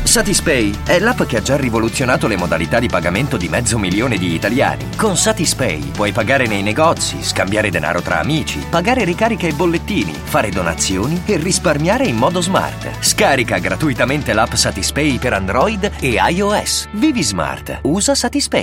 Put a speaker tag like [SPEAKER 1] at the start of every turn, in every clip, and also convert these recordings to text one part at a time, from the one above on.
[SPEAKER 1] Satispay è l'app che ha già rivoluzionato le modalità di pagamento di 500.000 di italiani. Con Satispay puoi pagare nei negozi, scambiare denaro tra amici, pagare ricariche e bollettini, fare donazioni e risparmiare in modo smart. Scarica gratuitamente l'app Satispay per Android e iOS. Vivi smart. Usa Satispay.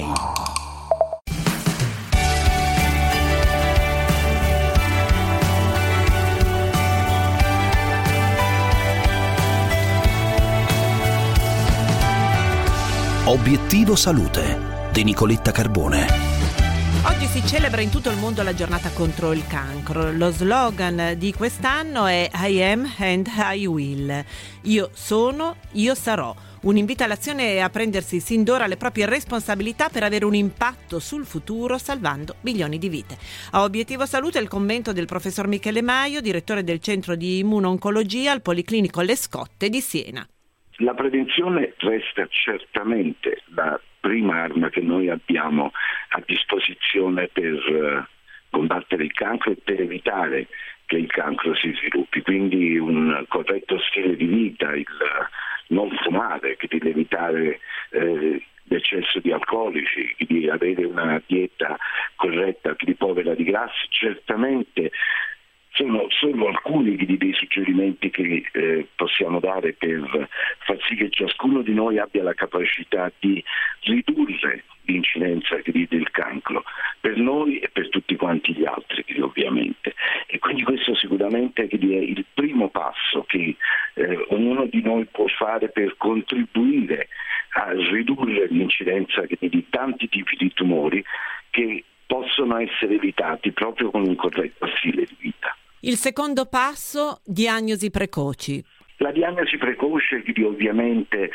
[SPEAKER 2] Obiettivo Salute di Nicoletta Carbone.
[SPEAKER 3] Oggi si celebra in tutto il mondo la giornata contro il cancro. Lo slogan di quest'anno è I am and I will. Io sono, io sarò. Un invito all'azione e a prendersi sin d'ora le proprie responsabilità per avere un impatto sul futuro, salvando milioni di vite. A Obiettivo Salute il commento del professor Michele Maio, direttore del Centro di Immuno-Oncologia al Policlinico Le Scotte di Siena.
[SPEAKER 4] La prevenzione resta certamente la prima arma che noi abbiamo a disposizione per combattere il cancro e per evitare che il cancro si sviluppi. Quindi un corretto stile di vita, il non fumare, di evitare l'eccesso di alcolici, di avere una dieta corretta, di povera di grassi, certamente sono solo alcuni dei suggerimenti che possiamo dare per far sì che ciascuno di noi abbia la capacità di ridurre l'incidenza del cancro per noi e per tutti quanti gli altri, ovviamente. E quindi questo sicuramente è il primo passo che ognuno di noi può fare per contribuire a ridurre l'incidenza di tanti tipi di tumori che possono essere evitati proprio con un corretto stile di vita.
[SPEAKER 3] Il secondo passo, diagnosi precoci.
[SPEAKER 4] La diagnosi precoce ovviamente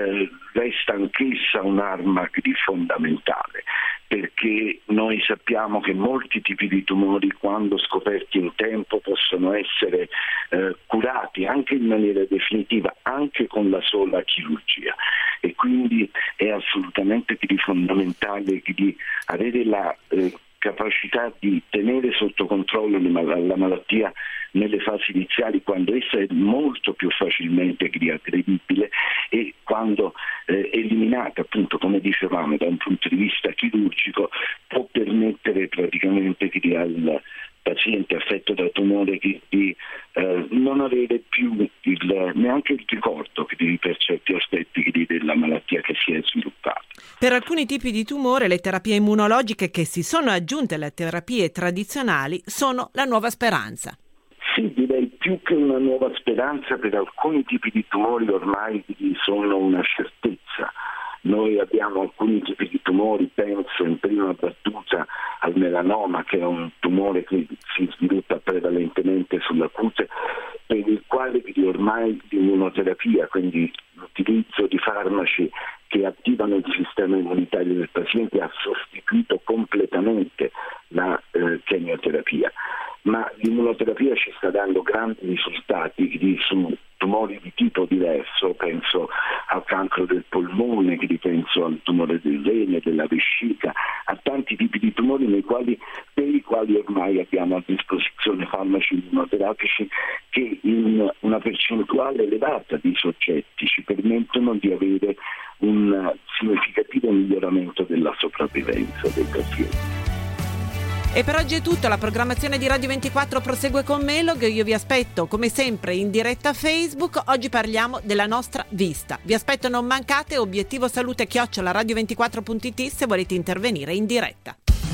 [SPEAKER 4] resta anch'essa un'arma fondamentale, perché noi sappiamo che molti tipi di tumori, quando scoperti in tempo, possono essere curati anche in maniera definitiva, anche con la sola chirurgia. E quindi è assolutamente fondamentale avere la capacità di tenere sotto controllo la malattia nelle fasi iniziali, quando essa è molto più facilmente aggredibile e quando eliminata, appunto, come dicevamo, da un punto di vista chirurgico, può permettere praticamente al paziente affetto da tumore di non avere più neanche il ricordo per certi aspetti della malattia che si è sviluppata.
[SPEAKER 3] Per alcuni tipi di tumore le terapie immunologiche che si sono aggiunte alle terapie tradizionali sono la nuova speranza.
[SPEAKER 4] Sì, direi più che una nuova speranza, per alcuni tipi di tumori ormai sono una certezza. Noi abbiamo alcuni tipi di tumori, penso in prima battuta al melanoma, che è un tumore che si sviluppa prevalentemente sulla cute, per il quale ormai l'immunoterapia, quindi l'utilizzo di farmaci che attivano il sistema immunitario del paziente, ha sostituito completamente la chemioterapia. Ma l'immunoterapia ci sta dando grandi risultati su tumori di tipo diverso, penso al cancro del polmone, penso al tumore del rene, della vescica, a tanti tipi di tumori per i quali ormai abbiamo a disposizione farmaci immunoterapici che in una percentuale elevata di soggetti ci permettono di avere un significativo miglioramento della sopravvivenza dei pazienti.
[SPEAKER 3] E per oggi è tutto, la programmazione di Radio 24 prosegue con Melog, io vi aspetto come sempre in diretta Facebook. Oggi parliamo della nostra vista. Vi aspetto, non mancate, Obiettivo Salute @radio24.it se volete intervenire in diretta.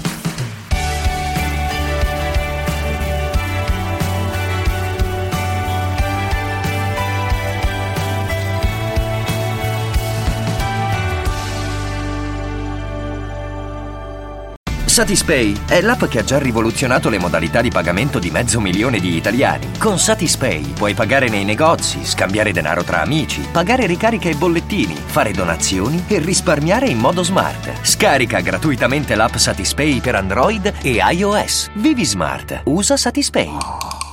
[SPEAKER 1] Satispay è l'app che ha già rivoluzionato le modalità di pagamento di 500.000 di italiani. Con Satispay puoi pagare nei negozi, scambiare denaro tra amici, pagare ricariche e bollettini, fare donazioni e risparmiare in modo smart. Scarica gratuitamente l'app Satispay per Android e iOS. Vivi smart. Usa Satispay.